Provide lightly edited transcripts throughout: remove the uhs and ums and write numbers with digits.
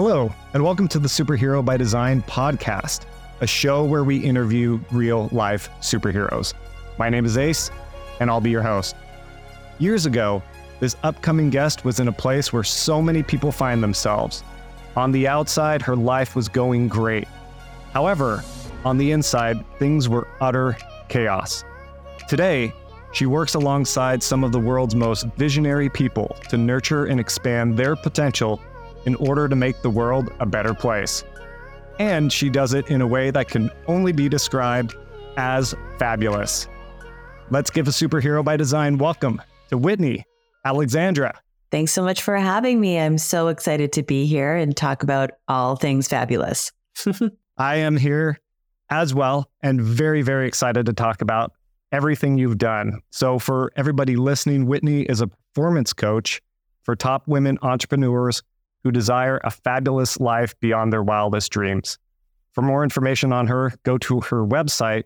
Hello, and welcome to the Superhero by Design podcast, a show where we interview real-life superheroes. My name is Ace, and I'll be your host. Years ago, this upcoming guest was in a place where so many people find themselves. On the outside, her life was going great. However, on the inside, things were utter chaos. Today, she works alongside some of the world's most visionary people to nurture and expand their potential in order to make the world a better place. And she does it in a way that can only be described as fabulous. Let's give a Superhero by Design welcome to Whitney Alexandra. Thanks so much for having me. I'm so excited to be here and talk about all things fabulous. I am here as well and very, very excited to talk about everything you've done. So for everybody listening, Whitney is a performance coach for top women entrepreneurs who desire a fabulous life beyond their wildest dreams. For more information on her, go to her website,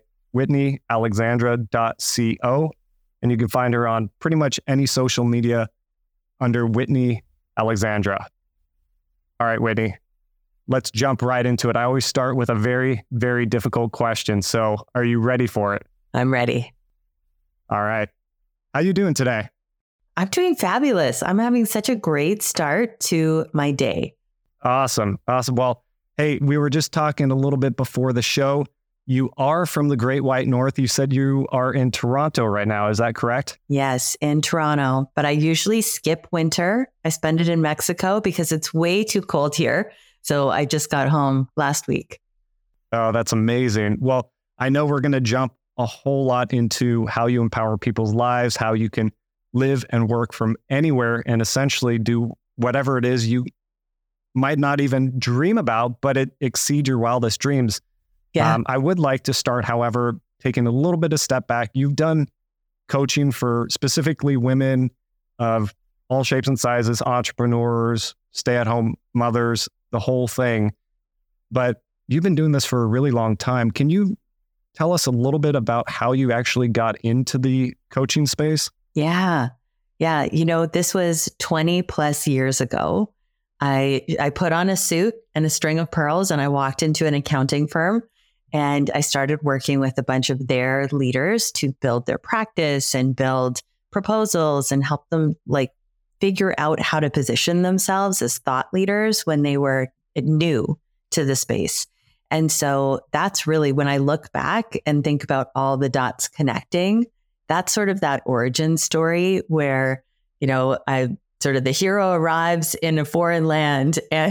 whitneyalexandra.co, and you can find her on pretty much any social media under Whitney Alexandra. All right, Whitney, let's jump right into it. I always start with a very, very difficult question. So are you ready for it? I'm ready. All right. How you doing today? I'm doing fabulous. I'm having such a great start to my day. Awesome. Well, hey, we were just talking a little bit before the show. You are from the Great White North. You said you are in Toronto right now. Is that correct? Yes, in Toronto. But I usually skip winter. I spend it in Mexico because it's way too cold here. So I just got home last week. Oh, that's amazing. Well, I know we're going to jump a whole lot into how you empower people's lives, how you can live and work from anywhere and essentially do whatever it is you might not even dream about, but it exceeds your wildest dreams. Yeah. I would like to start, however, taking a little bit of step back. You've done coaching for specifically women of all shapes and sizes, entrepreneurs, stay-at-home mothers, the whole thing. But you've been doing this for a really long time. Can you tell us a little bit about how you actually got into the coaching space? Yeah. This was 20 plus years ago. I put on a suit and a string of pearls and I walked into an accounting firm and I started working with a bunch of their leaders to build their practice and build proposals and help them figure out how to position themselves as thought leaders when they were new to the space. And so that's really when I look back and think about all the dots connecting. That's sort of that origin story where, the hero arrives in a foreign land and,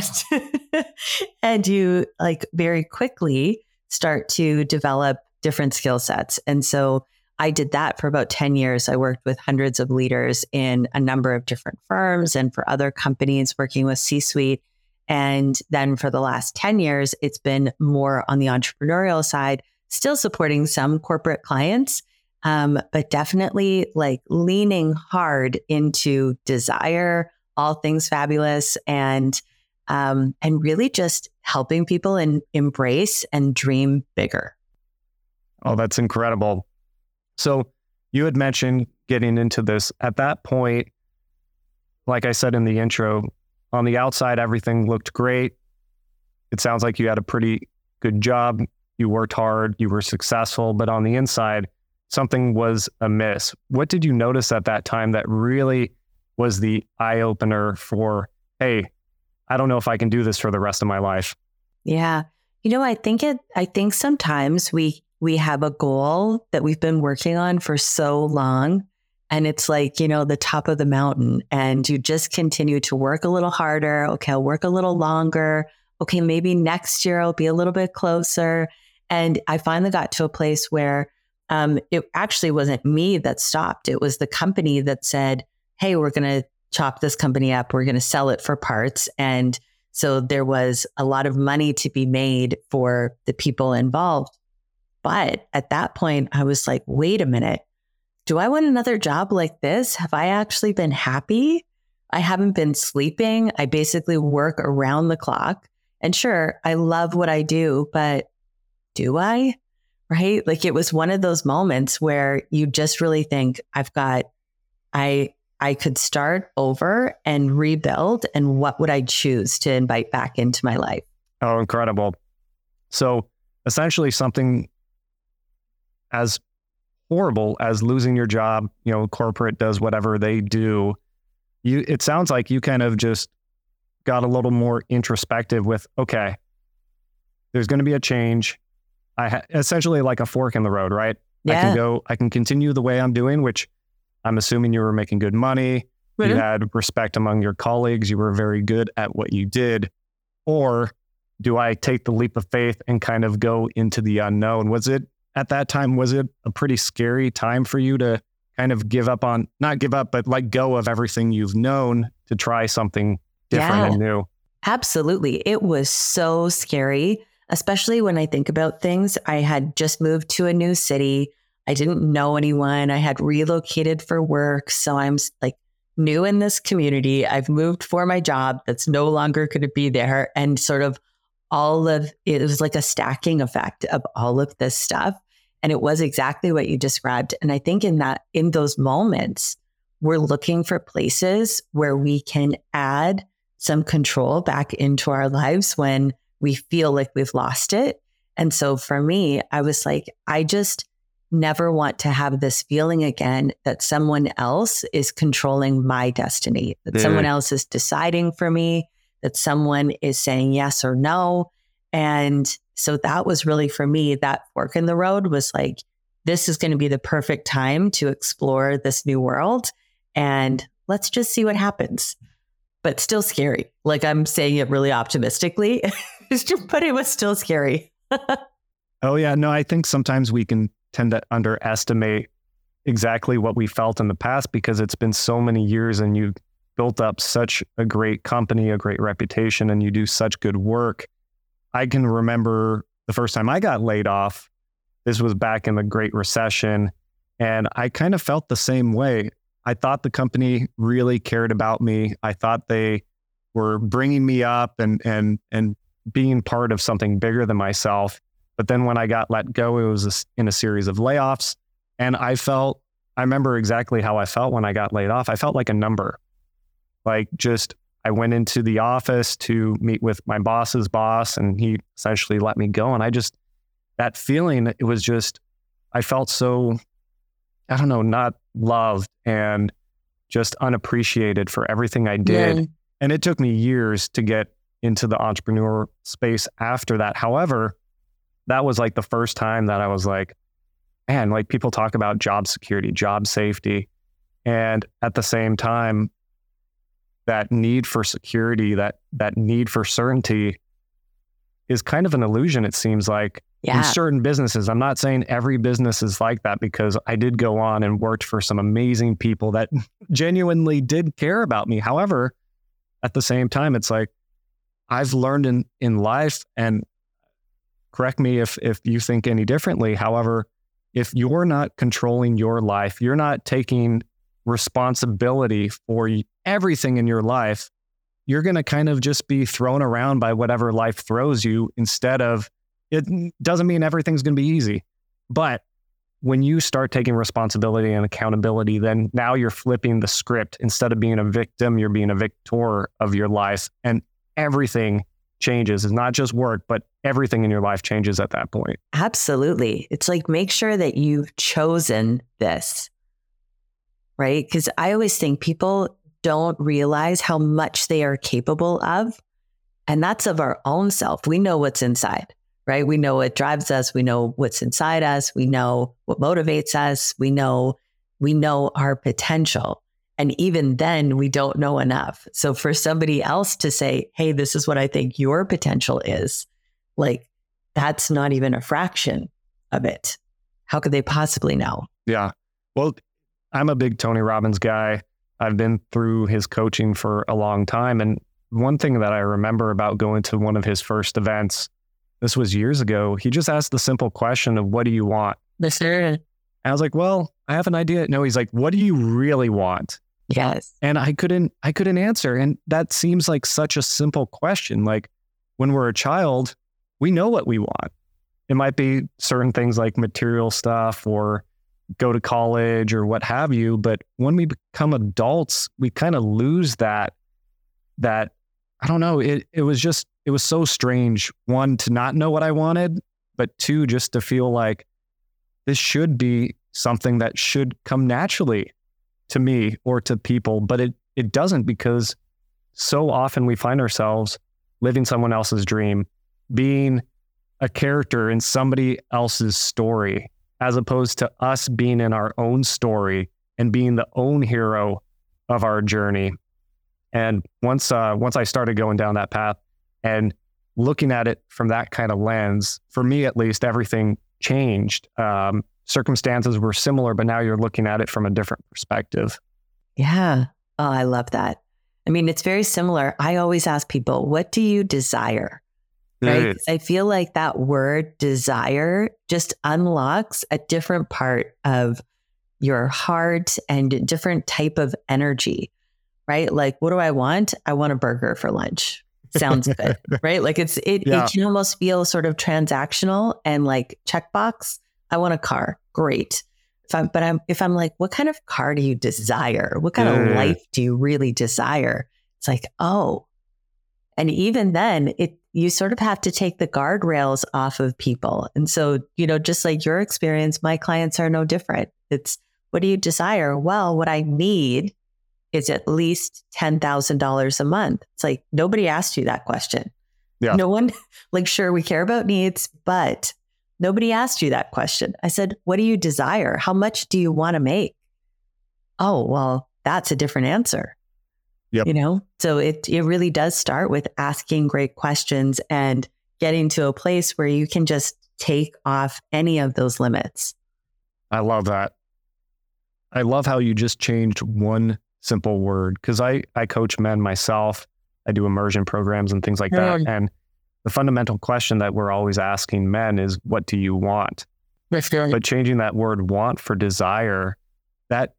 and you very quickly start to develop different skill sets. And so I did that for about 10 years. I worked with hundreds of leaders in a number of different firms and for other companies working with C-suite. And then for the last 10 years, it's been more on the entrepreneurial side, still supporting some corporate clients, but definitely leaning hard into desire, all things fabulous, and really just helping people embrace and dream bigger. Oh, that's incredible. So you had mentioned getting into this at that point. Like I said in the intro, on the outside, everything looked great. It sounds like you had a pretty good job. You worked hard, you were successful, but on the inside, something was amiss. What did you notice at that time that really was the eye-opener for, hey, I don't know if I can do this for the rest of my life? Yeah. I think sometimes we have a goal that we've been working on for so long, and it's the top of the mountain, and you just continue to work a little harder. Okay, I'll work a little longer. Okay, maybe next year I'll be a little bit closer. And I finally got to a place where it actually wasn't me that stopped. It was the company that said, hey, we're going to chop this company up. We're going to sell it for parts. And so there was a lot of money to be made for the people involved. But at that point, I was like, wait a minute. Do I want another job like this? Have I actually been happy? I haven't been sleeping. I basically work around the clock. And sure, I love what I do, but do I? Right? It was one of those moments where you just really think, I I could start over and rebuild, and what would I choose to invite back into my life? Oh, incredible. So essentially something as horrible as losing your job, corporate does whatever they do. It sounds like you kind of just got a little more introspective with, okay, there's going to be a change. Essentially like a fork in the road, right? Yeah. I can continue the way I'm doing, which I'm assuming you were making good money. Mm-hmm. You had respect among your colleagues. You were very good at what you did. Or do I take the leap of faith and kind of go into the unknown? At that time, was it a pretty scary time for you to kind of not give up, but let go of everything you've known to try something different and new? Absolutely. It was so scary, especially when I think about things. I had just moved to a new city. I didn't know anyone. I had relocated for work. So I'm like new in this community. I've moved for my job that's no longer going to be there. And sort of it was like a stacking effect of all of this stuff. And it was exactly what you described. And I think in those moments, we're looking for places where we can add some control back into our lives when we feel like we've lost it. And so for me, I was like, I just never want to have this feeling again that someone else is controlling my destiny, that someone else is deciding for me, that someone is saying yes or no. And so that was really, for me, that fork in the road was like, this is going to be the perfect time to explore this new world. And let's just see what happens. But still scary. Like, I'm saying it really optimistically, but it was still scary. Oh, yeah. No, I think sometimes we can tend to underestimate exactly what we felt in the past because it's been so many years and you built up such a great company, a great reputation, and you do such good work. I can remember the first time I got laid off. This was back in the Great Recession, and I kind of felt the same way. I thought the company really cared about me. I thought they were bringing me up and being part of something bigger than myself. But then when I got let go, it was in a series of layoffs. And I remember exactly how I felt when I got laid off. I felt like a number. I went into the office to meet with my boss's boss, and he essentially let me go. And that feeling, it was just, I felt so, I don't know, not loved and just unappreciated for everything I did. Yeah. And it took me years to get into the entrepreneur space after that. However, that was like the first time that I was like, man, like people talk about job security, job safety. And at the same time, that need for security, that need for certainty is kind of an illusion, it seems like, in certain businesses. I'm not saying every business is like that, because I did go on and worked for some amazing people that genuinely did care about me. However, at the same time, it's like, I've learned in life, and correct me if you think any differently. However, if you're not controlling your life, you're not taking responsibility for everything in your life, you're going to kind of just be thrown around by whatever life throws you. Instead of, it doesn't mean everything's going to be easy, but when you start taking responsibility and accountability, then now you're flipping the script. Instead of being a victim, you're being a victor of your life, and everything changes. It's not just work, but everything in your life changes at that point. Absolutely. It's like, make sure that you've chosen this, right? Because I always think people don't realize how much they are capable of. And that's of our own self. We know what's inside, right? We know what drives us. We know what's inside us. We know what motivates us. We know our potential. And even then, we don't know enough. So for somebody else to say, hey, this is what I think your potential is, like, that's not even a fraction of it. How could they possibly know? Yeah. Well, I'm a big Tony Robbins guy. I've been through his coaching for a long time. And one thing that I remember about going to one of his first events, this was years ago, he just asked the simple question of, what do you want? And I was like, well, I have an idea. No, he's like, what do you really want? Yes. And I couldn't answer. And that seems like such a simple question. Like, when we're a child, we know what we want. It might be certain things like material stuff or go to college or what have you. But when we become adults, we kind of lose that, I don't know, it was so strange. One, to not know what I wanted, but two, just to feel like this should be something that should come naturally to me or to people, but it doesn't, because so often we find ourselves living someone else's dream, being a character in somebody else's story, as opposed to us being in our own story and being the own hero of our journey. And once I started going down that path and looking at it from that kind of lens, for me at least, everything changed. Circumstances were similar, but now you're looking at it from a different perspective. Yeah. Oh, I love that. I mean, it's very similar. I always ask people, what do you desire? Right? I feel like that word desire just unlocks a different part of your heart and a different type of energy, right? Like, what do I want? I want a burger for lunch. Sounds good, right? Like it can almost feel sort of transactional and like checkbox. I want a car. Great. If I'm like, what kind of car do you desire? What kind of life do you really desire? It's like, oh, and even then you sort of have to take the guardrails off of people. And so, just like your experience, my clients are no different. It's, what do you desire? Well, what I need is at least $10,000 a month. It's like, nobody asked you that question. Yeah. No one, like, sure, we care about needs, but nobody asked you that question. I said, what do you desire? How much do you want to make? Oh, well, that's a different answer. Yep. So it really does start with asking great questions and getting to a place where you can just take off any of those limits. I love that. I love how you just changed one simple word, because I coach men myself. I do immersion programs and things like that. And the fundamental question that we're always asking men is, what do you want? But changing that word want for desire, that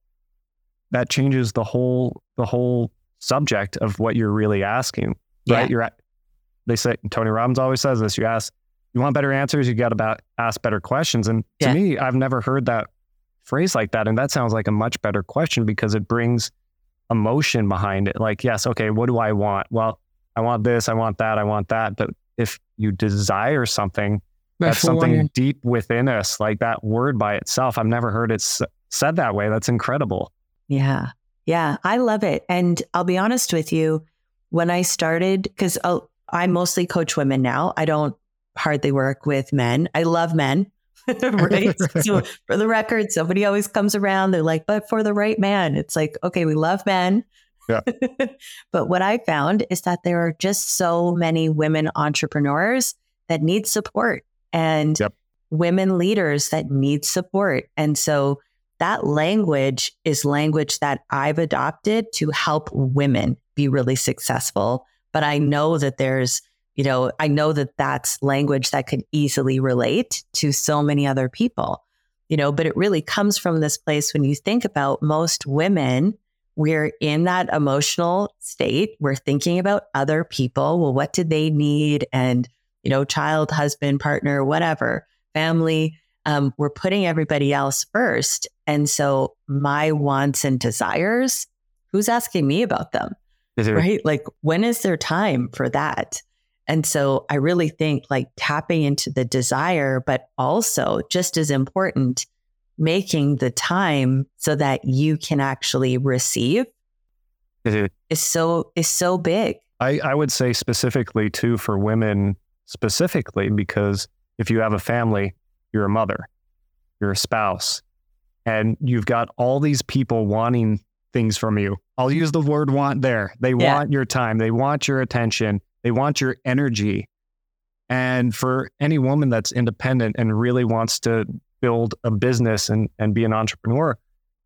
changes the whole subject of what you're really asking, right? They say, Tony Robbins always says this, you want better answers, you got to ask better questions. And to me, I've never heard that phrase like that. And that sounds like a much better question, because it brings emotion behind it. Like, yes, okay, what do I want? Well, I want this, I want that, I want that. But if you desire something, that's something deep within us, like that word by itself. I've never heard it said that way. That's incredible. Yeah. Yeah, I love it. And I'll be honest with you, when I started, because I mostly coach women now. I don't hardly work with men. I love men, right? So for the record, somebody always comes around. They're like, but for the right man. It's like, okay, we love men. Yeah. But what I found is that there are just so many women entrepreneurs that need support, and women leaders that need support. And so that language is language that I've adopted to help women be really successful. But I know that that's language that could easily relate to so many other people, but it really comes from this place. When you think about most women, we're in that emotional state. We're thinking about other people. Well, what do they need? And, child, husband, partner, whatever, family. We're putting everybody else first. And so my wants and desires, who's asking me about them? Right? Like, when is there time for that? And so I really think like tapping into the desire, but also just as important, making the time so that you can actually receive is so big. I would say specifically too, for women specifically, because if you have a family, you're a mother, you're a spouse, and you've got all these people wanting things from you. I'll use the word want there. They want your time. They want your attention. They want your energy. And for any woman that's independent and really wants to build a business and be an entrepreneur,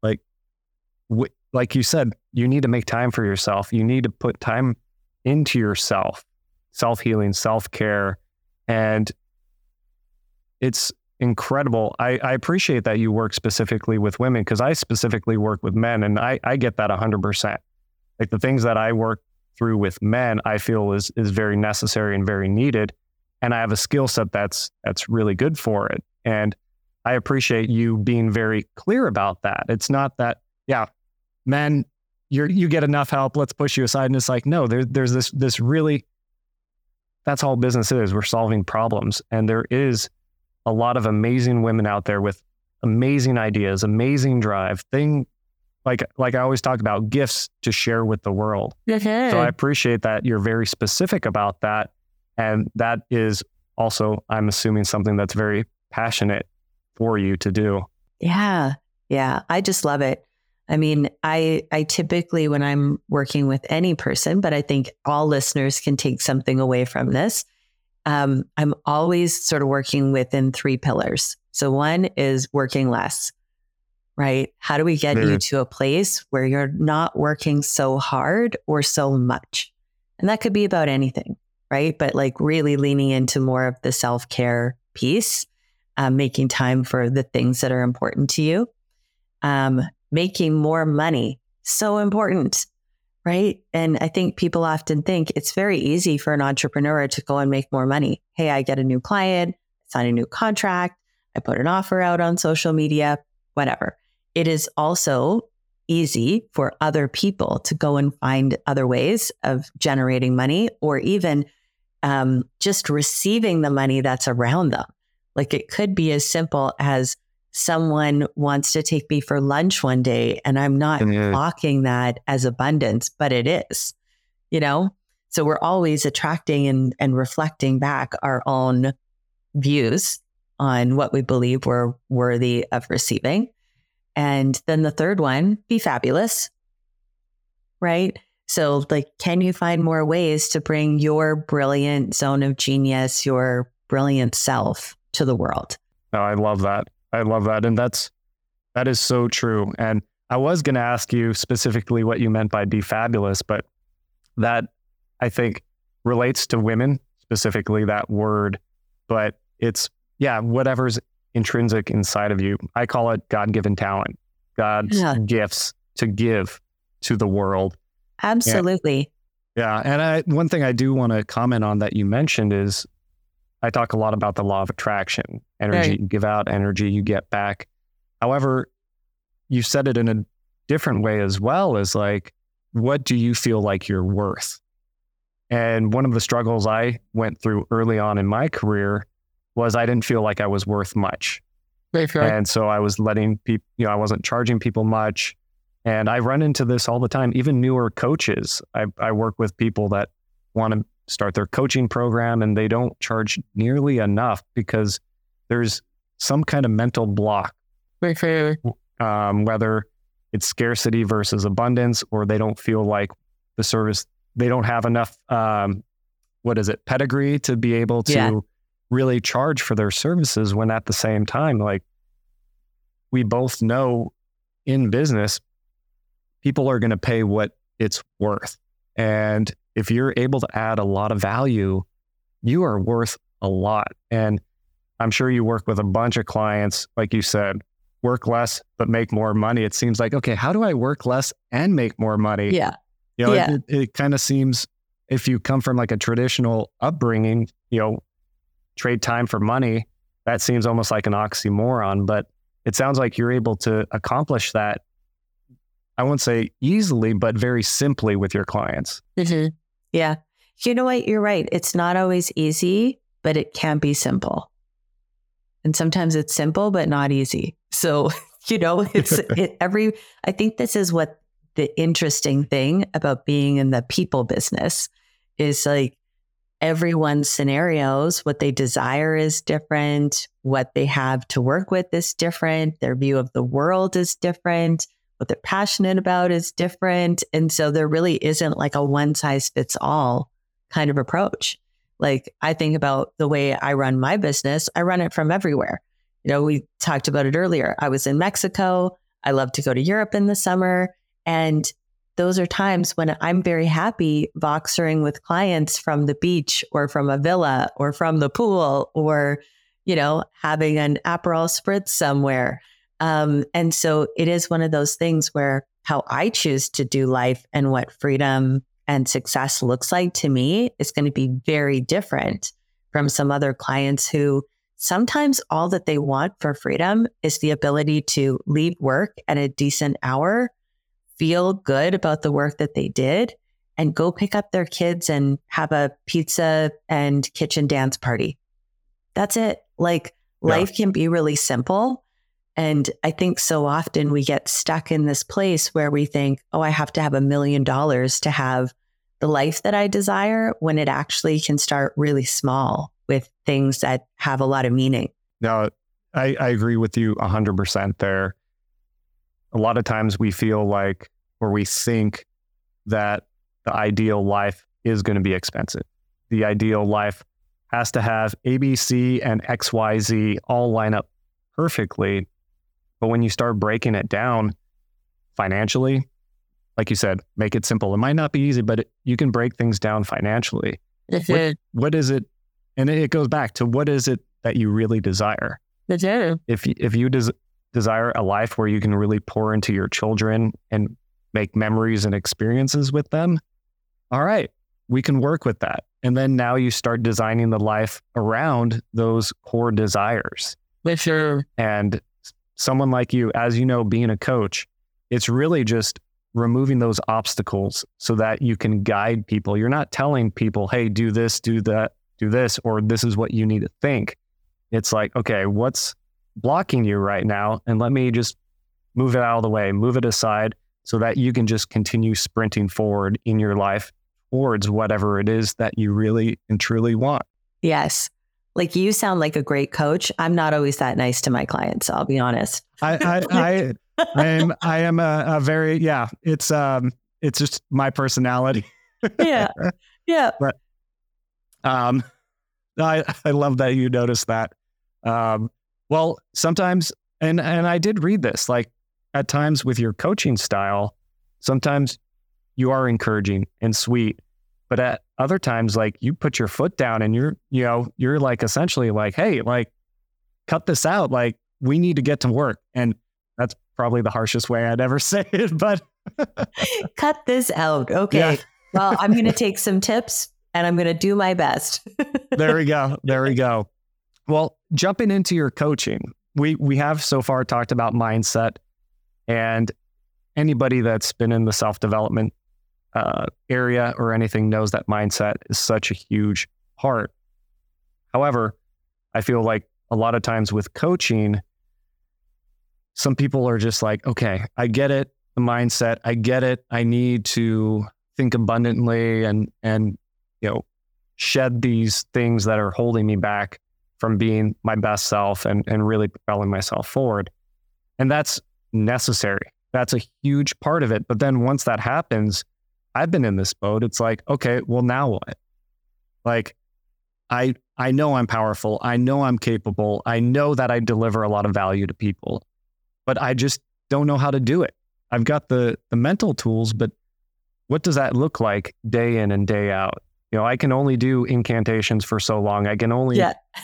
like you said, you need to make time for yourself. You need to put time into yourself, self-healing, self-care. And it's incredible. I appreciate that you work specifically with women, because I specifically work with men, and I get that 100%. Like, the things that I work through with men, I feel is very necessary and very needed. And I have a skill set that's really good for it. And I appreciate you being very clear about that. It's not that, yeah, man, you get enough help, let's push you aside. And it's like, no, there's this really, that's all business is. We're solving problems. And there is a lot of amazing women out there with amazing ideas, amazing drive, like I always talk about, gifts to share with the world. Mm-hmm. So I appreciate that you're very specific about that. And that is also, I'm assuming, something that's very passionate for you to do. Yeah. Yeah. I just love it. I mean, I typically, when I'm working with any person, but I think all listeners can take something away from this. I'm always sort of working within 3 pillars. So one is working less, right? How do we get you to a place where you're not working so hard or so much? And that could be about anything, right? But like really leaning into more of the self-care piece, making time for the things that are important to you. Making more money, so important, right? And I think people often think it's very easy for an entrepreneur to go and make more money. Hey, I get a new client, sign a new contract, I put an offer out on social media, whatever. It is also easy for other people to go and find other ways of generating money, or even just receiving the money that's around them. Like it could be as simple as someone wants to take me for lunch one day and I'm not blocking that as abundance, but it is, So we're always attracting and reflecting back our own views on what we believe we're worthy of receiving. And then the third one, be fabulous, right? So like, can you find more ways to bring your brilliant zone of genius, your brilliant self to the world? No, I love that. And that is so true. And I was going to ask you specifically what you meant by be fabulous, but that I think relates to women, specifically that word, but it's, whatever's intrinsic inside of you. I call it God-given talent, God's gifts to give to the world. Absolutely. And one thing I do want to comment on that you mentioned is I talk a lot about the law of attraction. Energy you give out, energy you get back. However, you said it in a different way as well, as like, what do you feel like you're worth? And one of the struggles I went through early on in my career was I didn't feel like I was worth much. And so I was letting people, I wasn't charging people much. And I run into this all the time, even newer coaches. I work with people that want to start their coaching program and they don't charge nearly enough because there's some kind of mental block, whether it's scarcity versus abundance, or they don't feel like the service, they don't have enough, pedigree to be able to really charge for their services, when at the same time, like we both know in business, people are going to pay what it's worth. And if you're able to add a lot of value, you are worth a lot. And I'm sure you work with a bunch of clients, like you said, work less, but make more money. It seems like, okay, how do I work less and make more money? Yeah. It kind of seems, if you come from like a traditional upbringing, trade time for money, that seems almost like an oxymoron, but it sounds like you're able to accomplish that. I won't say easily, but very simply with your clients. Mm-hmm. Yeah. You know what? You're right. It's not always easy, but it can be simple. And sometimes it's simple, but not easy. So, I think this is what the interesting thing about being in the people business is, like, everyone's scenarios, what they desire is different. What they have to work with is different. Their view of the world is different. What they're passionate about is different. And so there really isn't like a one size fits all kind of approach. Like, I think about the way I run my business, I run it from everywhere. We talked about it earlier. I was in Mexico. I love to go to Europe in the summer. And those are times when I'm very happy voxering with clients from the beach or from a villa or from the pool or, having an Aperol Spritz somewhere. And so it is one of those things where how I choose to do life and what freedom and success looks like to me is going to be very different from some other clients who sometimes all that they want for freedom is the ability to leave work at a decent hour, feel good about the work that they did, and go pick up their kids and have a pizza and kitchen dance party. That's it. Like, life can be really simple. And I think so often we get stuck in this place where we think, oh, I have to have $1 million to have the life that I desire, when it actually can start really small with things that have a lot of meaning. No, I agree with you 100% there. A lot of times we feel like, or we think that the ideal life is going to be expensive. The ideal life has to have A, B, C, and X, Y, Z all line up perfectly. But when you start breaking it down financially, like you said, make it simple. It might not be easy, but you can break things down financially. What is it? And it goes back to, what is it that you really desire? If you desire a life where you can really pour into your children and make memories and experiences with them, all right, we can work with that. And then now you start designing the life around those core desires. And someone like you, as you know, being a coach, it's really just removing those obstacles so that you can guide people. You're not telling people, hey, do this, do that, do this, or this is what you need to think. It's like, okay, what's blocking you right now? And let me just move it out of the way, move it aside so that you can just continue sprinting forward in your life towards whatever it is that you really and truly want. Yes. Like, you sound like a great coach. I'm not always that nice to my clients, I'll be honest. I am a very, it's just my personality. Yeah. But I love that you noticed that. Well, sometimes, and I did read this, like, at times with your coaching style, sometimes you are encouraging and sweet, but at other times, like, you put your foot down and you're like, essentially like, hey, like, cut this out. Like, we need to get to work. And that's probably the harshest way I'd ever say it, but cut this out. Okay. Yeah. Well, I'm going to take some tips and I'm going to do my best. There we go. Well, jumping into your coaching, we have so far talked about mindset, and anybody that's been in the self-development area or anything knows that mindset is such a huge part. However, I feel like a lot of times with coaching, some people are just like, okay, I get it, the mindset, I get it. I need to think abundantly and shed these things that are holding me back from being my best self and really propelling myself forward. And that's necessary. That's a huge part of it. But then once that happens, I've been in this boat. It's like, okay, well, now what? Like, I know I'm powerful. I know I'm capable. I know that I deliver a lot of value to people, but I just don't know how to do it. I've got the mental tools, but what does that look like day in and day out? I can only do incantations for so long. I can only,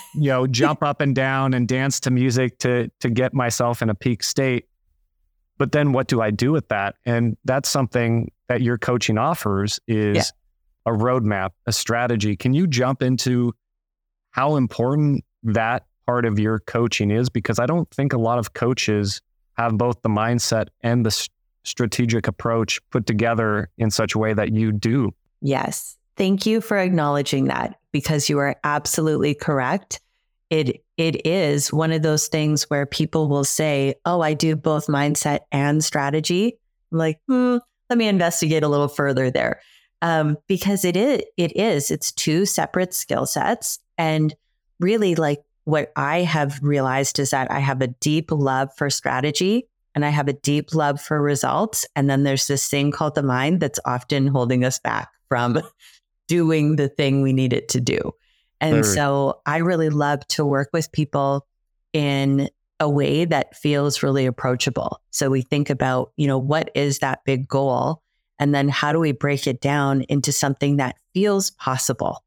jump up and down and dance to music to get myself in a peak state. But then what do I do with that? And that's something that your coaching offers is a roadmap, a strategy. Can you jump into how important that part of your coaching is? Because I don't think a lot of coaches have both the mindset and the strategic approach put together in such a way that you do. Yes. Thank you for acknowledging that, because you are absolutely correct. It is one of those things where people will say, oh, I do both mindset and strategy. I'm like, let me investigate a little further there. Because it's two separate skill sets. And really, like, what I have realized is that I have a deep love for strategy and I have a deep love for results. And then there's this thing called the mind that's often holding us back from doing the thing we need it to do. And so I really love to work with people in a way that feels really approachable. So we think about, what is that big goal? And then how do we break it down into something that feels possible?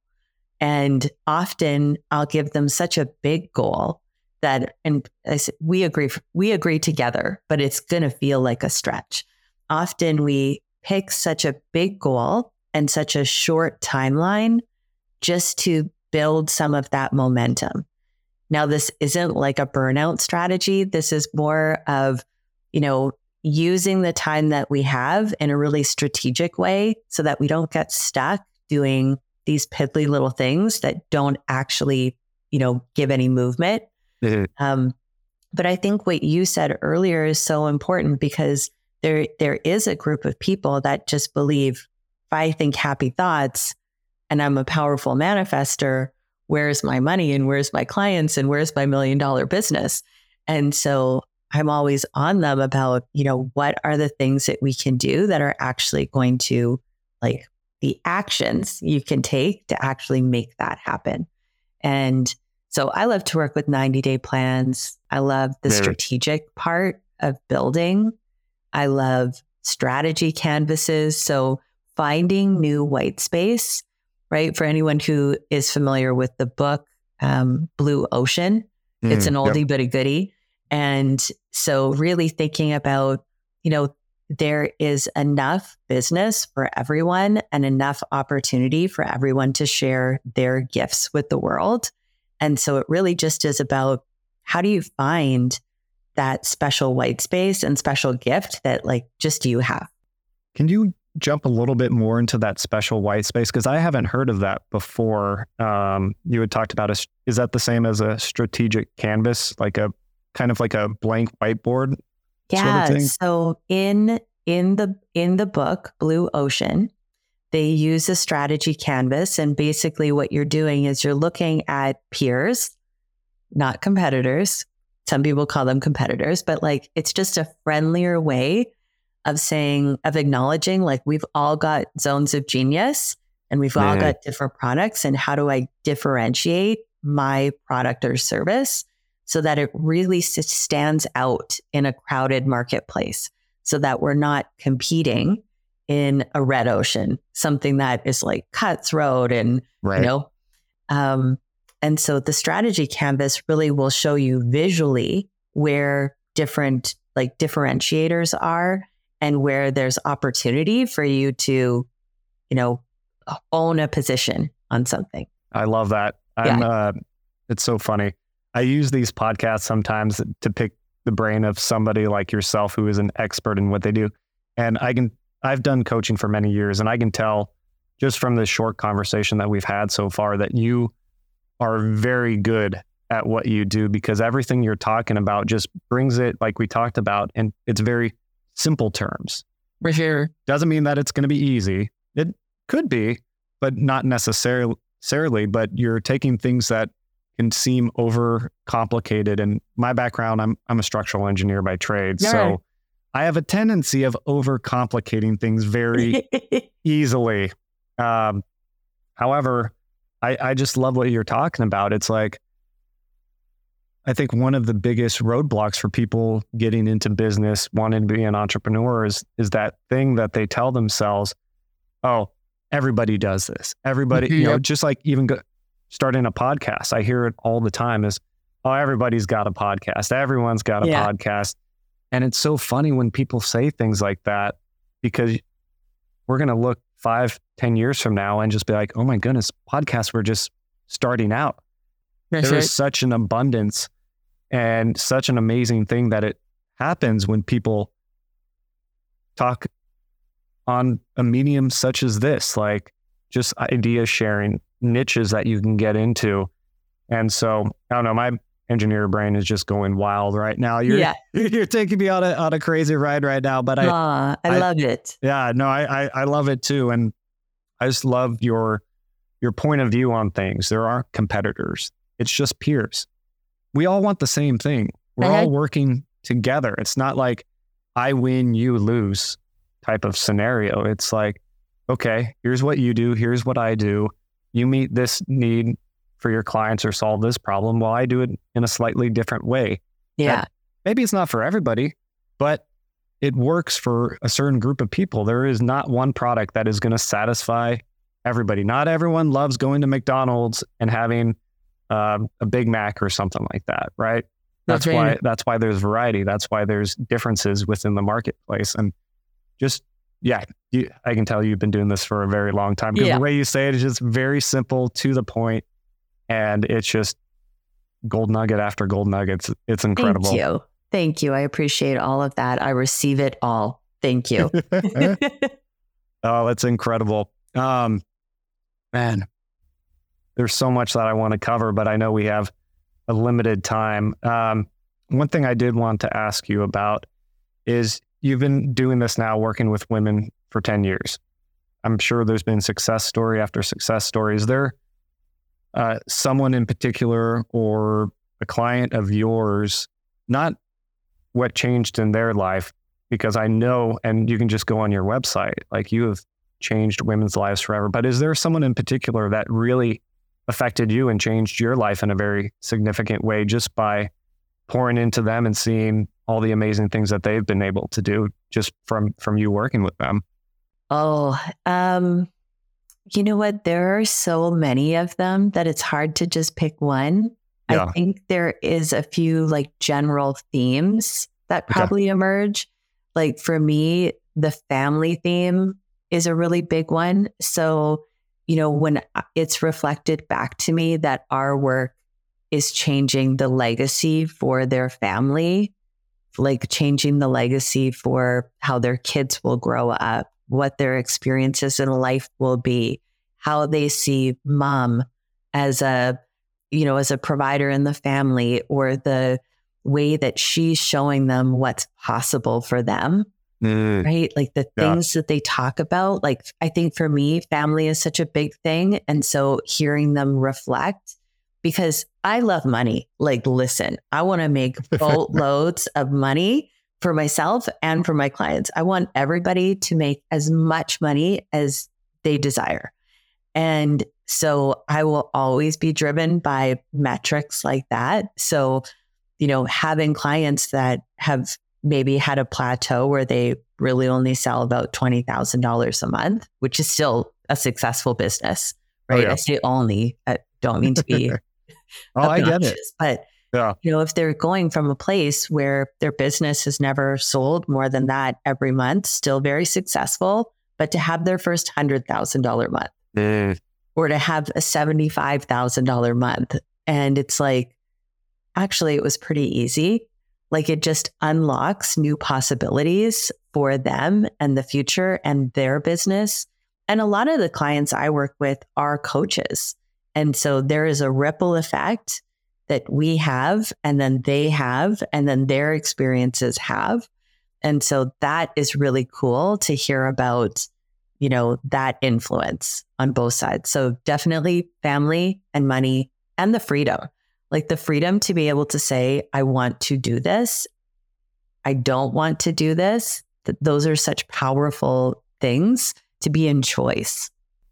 And often I'll give them such a big goal that, and I said, we agree together, but it's going to feel like a stretch. Often we pick such a big goal and such a short timeline just to build some of that momentum. Now, this isn't like a burnout strategy. This is more of, using the time that we have in a really strategic way so that we don't get stuck doing these piddly little things that don't actually, give any movement. Mm-hmm. But I think what you said earlier is so important because there is a group of people that just believe if I think happy thoughts and I'm a powerful manifester, where's my money and where's my clients and where's my $1 million business? And so I'm always on them about, what are the things that we can do that are actually going to, like, the actions you can take to actually make that happen. And so I love to work with 90-day plans. I love the strategic part of building. I love strategy canvases. So finding new white space, right? For anyone who is familiar with the book, Blue Ocean, it's an oldie but a goodie. And so really thinking about, there is enough business for everyone and enough opportunity for everyone to share their gifts with the world. And so it really just is about how do you find that special white space and special gift that just you have. Can you jump a little bit more into that special white space? Because I haven't heard of that before. You had talked about is that the same as a strategic canvas, like a kind of like a blank whiteboard? Yeah. Sort of thing? So in the book, Blue Ocean, they use a strategy canvas. And basically what you're doing is you're looking at peers, not competitors. Some people call them competitors, but it's just a friendlier way of acknowledging we've all got zones of genius and we've all got different products. And how do I differentiate my product or service so that it really stands out in a crowded marketplace so that we're not competing in a red ocean, something that is cutthroat and, and so the strategy canvas really will show you visually where different differentiators are and where there's opportunity for you to, own a position on something. I love that. It's so funny. I use these podcasts sometimes to pick the brain of somebody like yourself who is an expert in what they do. And I've done coaching for many years, and I can tell just from the short conversation that we've had so far that you are very good at what you do, because everything you're talking about just brings it, like we talked about, and it's very simple terms. For sure. Doesn't mean that it's going to be easy. It could be, but not necessarily, but you're taking things that can seem over complicated. And my background, I'm a structural engineer by trade. Yeah. So I have a tendency of over complicating things very easily. However, I just love what you're talking about. It's I think one of the biggest roadblocks for people getting into business, wanting to be an entrepreneur is that thing that they tell themselves, oh, everybody does this. Everybody, just even starting a podcast. I hear it all the time is, oh, everybody's got a podcast. Everyone's got a podcast. And it's so funny when people say things like that, because we're going to look 5-10 years from now and just be like, oh my goodness, podcasts were just starting out. There is such an abundance and such an amazing thing that it happens when people talk on a medium such as this, just idea sharing, niches that you can get into. And so, I don't know, my engineer brain is just going wild right now. You're taking me on a crazy ride right now, but I love it. Yeah, no, I love it too. And I just love your point of view on things. There aren't competitors. It's just peers. We all want the same thing. We're all working together. It's not like I win, you lose type of scenario. It's okay, here's what you do. Here's what I do. You meet this need for your clients or solve this problem. Well, I do it in a slightly different way. Yeah. Maybe it's not for everybody, but it works for a certain group of people. There is not one product that is going to satisfy everybody. Not everyone loves going to McDonald's and having a Big Mac or something like that, right? That's why there's variety. That's why there's differences within the marketplace. And just, I can tell you've been doing this for a very long time, because the way you say it is just very simple, to the point. And it's just, gold nugget after gold nugget. It's incredible. Thank you. Thank you. I appreciate all of that. I receive it all. Thank you. Oh, it's incredible. Man, there's so much that I want to cover, but I know we have a limited time. One thing I did want to ask you about is you've been doing this now, working with women for 10 years. I'm sure there's been success story after success story. Is there someone in particular or a client of yours, not what changed in their life, because I know, and you can just go on your website, like you have changed women's lives forever, but is there someone in particular that really affected you and changed your life in a very significant way just by pouring into them and seeing all the amazing things that they've been able to do just from you working with them? Oh, you know what? There are so many of them that it's hard to just pick one. Yeah. I think there is a few like general themes that probably emerge. Like for me, the family theme is a really big one. So, you know, when it's reflected back to me that our work is changing the legacy for their family, like changing the legacy for how their kids will grow up, what their experiences in life will be, how they see mom as a provider in the family, or the way that she's showing them what's possible for them. Right? Like the things that they talk about. Like, I think for me, family is such a big thing. And so hearing them reflect, because I love money. Like, listen, I want to make boatloads of money for myself and for my clients. I want everybody to make as much money as they desire. And so I will always be driven by metrics like that. So, you know, having clients that have maybe had a plateau where they really only sell about $20,000 a month, which is still a successful business, right? I say only, I don't mean to be I get it. But you know, if they're going from a place where their business has never sold more than that every month, still very successful, but to have their first $100,000 month or to have a $75,000 month. And it's like, actually, it was pretty easy. Like, it just unlocks new possibilities for them and the future and their business. And a lot of the clients I work with are coaches. And so there is a ripple effect that we have, and then they have, and then their experiences have. And so that is really cool to hear about, you know, that influence on both sides. So definitely family and money and the freedom. Like the freedom to be able to say, I want to do this. I don't want to do this. Those are such powerful things to be in choice.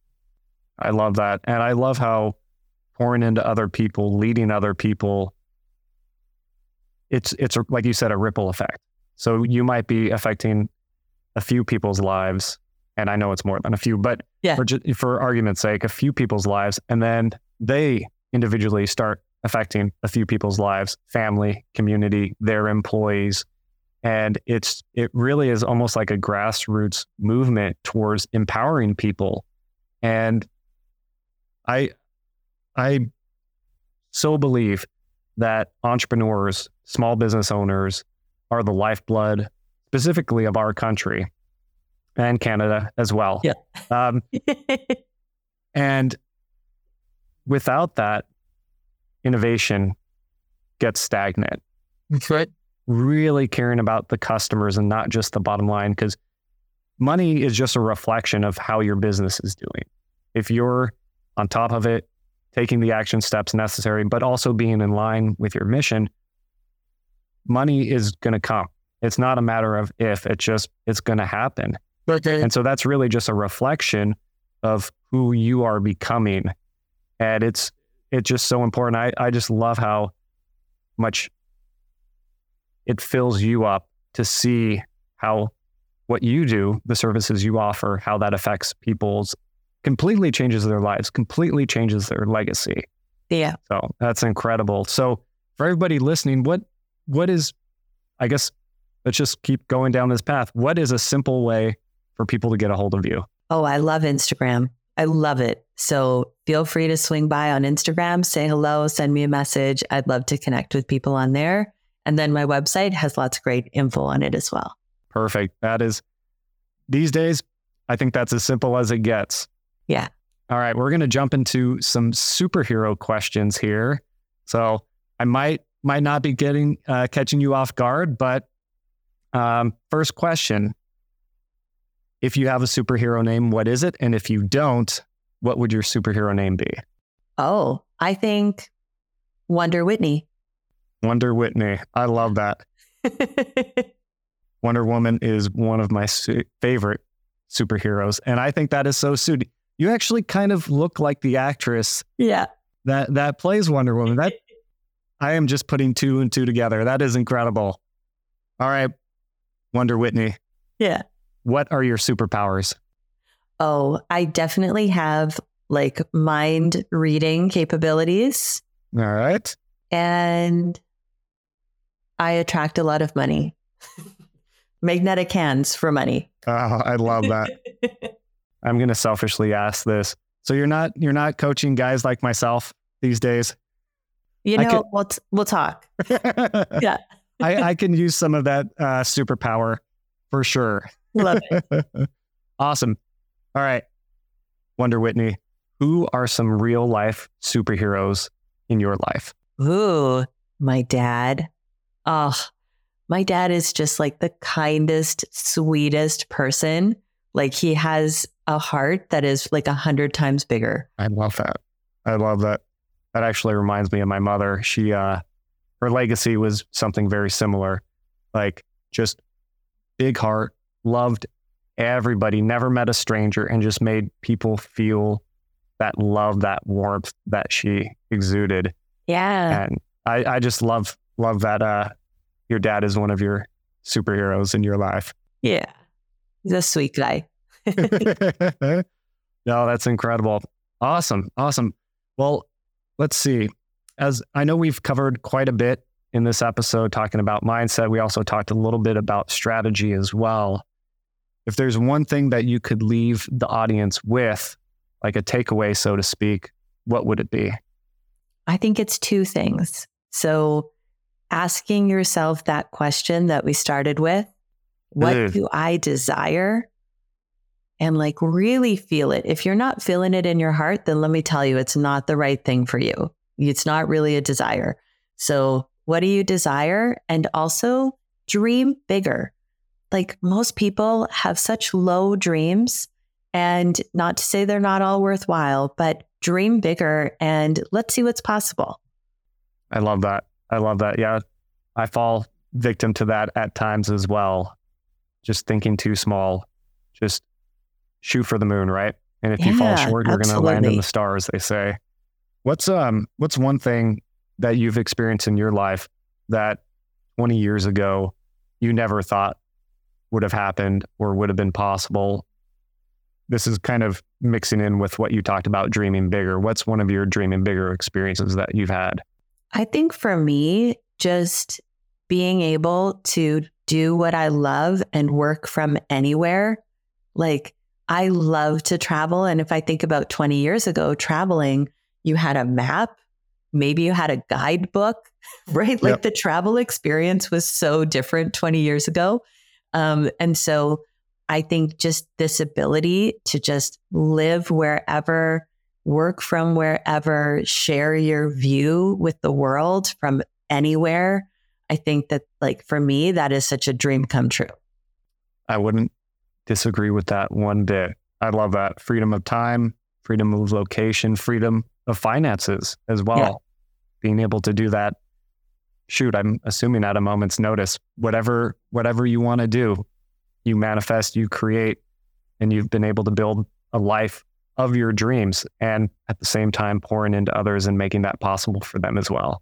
I love that. And I love how pouring into other people, leading other people, it's like you said, a ripple effect. So you might be affecting a few people's lives, and I know it's more than a few, but for argument's sake, a few people's lives, and then they individually start affecting a few people's lives, family, community, their employees. And it really is almost like a grassroots movement towards empowering people. And I so believe that entrepreneurs, small business owners are the lifeblood, specifically of our country and Canada as well. Yeah. And without that, innovation gets stagnant. That's right. Really caring about the customers and not just the bottom line, because money is just a reflection of how your business is doing. If you're on top of it, taking the action steps necessary, but also being in line with your mission, money is going to come. It's not a matter of if, it's going to happen. Okay. And so that's really just a reflection of who you are becoming. And it's just so important. I just love how much it fills you up to see how what you do, the services you offer, how that affects people's, completely changes their lives, completely changes their legacy. Yeah. So that's incredible. So for everybody listening, what is, I guess, let's just keep going down this path. What is a simple way for people to get a hold of you? Oh, I love Instagram. I love it. So feel free to swing by on Instagram, say hello, send me a message. I'd love to connect with people on there. And then my website has lots of great info on it as well. Perfect. That is, these days, I think that's as simple as it gets. Yeah. All right. We're going to jump into some superhero questions here. So I might not be catching you off guard, but first question, if you have a superhero name, what is it? And if you don't, what would your superhero name be? Oh, I think Wonder Whitney. Wonder Whitney. I love that. Wonder Woman is one of my favorite superheroes. And I think that is so suited. You actually kind of look like the actress that plays Wonder Woman. That I am just putting two and two together. That is incredible. All right, Wonder Whitney. Yeah. What are your superpowers? Oh, I definitely have like mind reading capabilities. All right. And I attract a lot of money. Magnetic hands for money. Oh, I love that. I'm going to selfishly ask this. So you're not coaching guys like myself these days? We'll talk. Yeah. I can use some of that superpower for sure. Love it. Awesome. All right. Wonder Whitney, who are some real life superheroes in your life? Ooh, my dad. Oh, my dad is just like the kindest, sweetest person. Like he has a heart that is like 100 times bigger. I love that. I love that. That actually reminds me of my mother. She, her legacy was something very similar, like just big heart, loved everybody, never met a stranger, and just made people feel that love, that warmth that she exuded. Yeah. And I just love that your dad is one of your superheroes in your life. Yeah. He's a sweet guy. No, that's incredible. Awesome. Well, let's see. As I know we've covered quite a bit in this episode talking about mindset. We also talked a little bit about strategy as well. If there's one thing that you could leave the audience with, like a takeaway, so to speak, what would it be? I think it's two things. So asking yourself that question that we started with, what do I desire? And like really feel it. If you're not feeling it in your heart, then let me tell you, it's not the right thing for you. It's not really a desire. So what do you desire? And also dream bigger. Like most people have such low dreams, and not to say they're not all worthwhile, but dream bigger and let's see what's possible. I love that. Yeah. I fall victim to that at times as well. Just thinking too small, just shoot for the moon, right? And if you fall short, you're going to land in the stars, they say. What's one thing that you've experienced in your life that 20 years ago you never thought would have happened or would have been possible? This is kind of mixing in with what you talked about, dreaming bigger. What's one of your dreaming bigger experiences that you've had? I think for me, just being able to do what I love and work from anywhere. Like I love to travel. And if I think about 20 years ago, traveling, you had a map, maybe you had a guidebook, right? Like the travel experience was so different 20 years ago. And so I think just this ability to just live wherever, work from wherever, share your view with the world from anywhere. I think that like for me, that is such a dream come true. I wouldn't disagree with that one bit. I love that. Freedom of time, freedom of location, freedom of finances as well. Yeah. Being able to do that. Shoot, I'm assuming at a moment's notice, whatever you want to do, you manifest, you create, and you've been able to build a life of your dreams, and at the same time pouring into others and making that possible for them as well.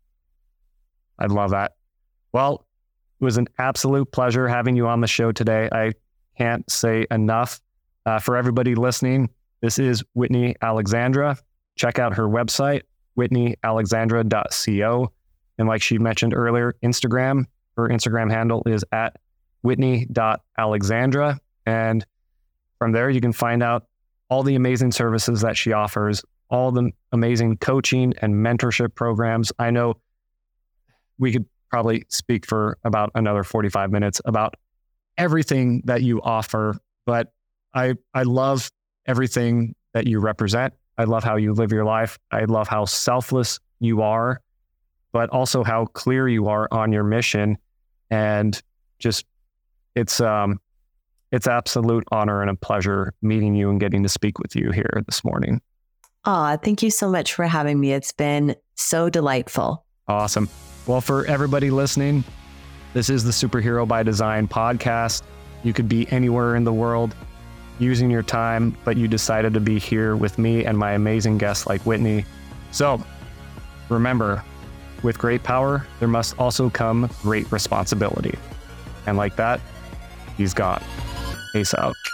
I love that. Well, it was an absolute pleasure having you on the show today. I can't say enough. For everybody listening, this is Whitney Alexandra. Check out her website, whitneyalexandra.co. And like she mentioned earlier, Instagram, her Instagram handle is @whitney.alexandra. And from there, you can find out all the amazing services that she offers, all the amazing coaching and mentorship programs. I know we could probably speak for about another 45 minutes about everything that you offer, but I love everything that you represent. I love how you live your life. I love how selfless you are, but also how clear you are on your mission. And just, it's absolute honor and a pleasure meeting you and getting to speak with you here this morning. Thank you so much for having me. It's been so delightful. Awesome. Well, for everybody listening, this is the Superhero by Design podcast. You could be anywhere in the world using your time, but you decided to be here with me and my amazing guests like Whitney. So remember, with great power, there must also come great responsibility. And like that, he's gone. Peace out.